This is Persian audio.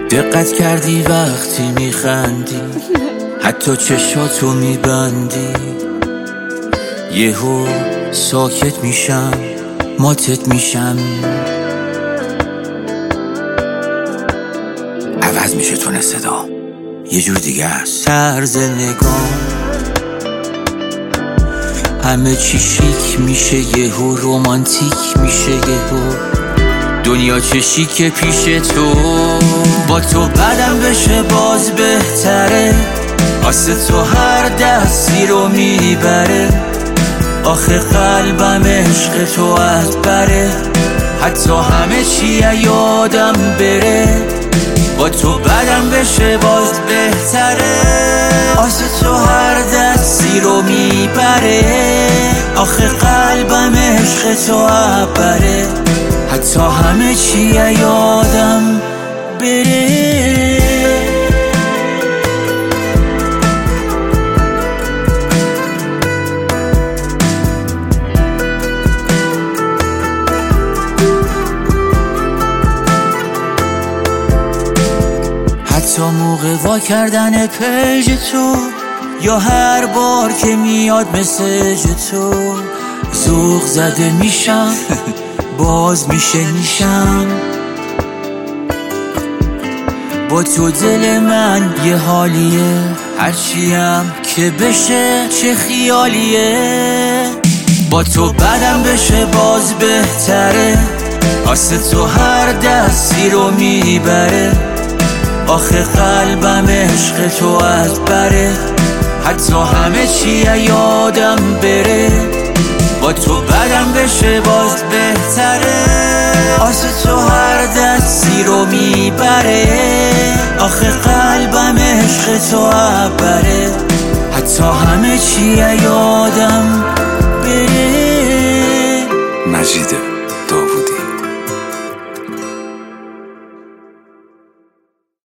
دقت کردی وقتی میخندی حتی چشاتو میبندی، یهو ساکت میشم ماتت میشم، عوض میشه تون صدا یه جور دیگه است. طرز نگاه همه چی شیک میشه، یهو رومانتیک میشه، یهو دنیا چه شیکه پیش تو. با تو بدم بشه باز بهتره، واسه تو هر دستی رو میبره. آخه قلبم عشق تو از بره، حتی همه چی یادم بره. با تو بدم بشه باز بهتره، واسه تو هر دستی رو میبره. آخه قلبم عشق تو از بره، حتی همه چی یادم بره. حتی موقع وا کردن پیج تو، یا هر بار که میاد مسیج تو، ذوق زده میشم باز میشم. با تو دل من یه حالیه، هرچیم که بشه چه خیالیه. با تو بدم بشه باز بهتره، واسه تو هر دستی رو میبره. آخه قلبم عشق تو از بره، حتی همه چی یادم بره. با تو بدم بشه باز بهتره، واسه تو هر دستی رو میبره. آخه قلبم عشق تو از بره، حتی همه چی یادم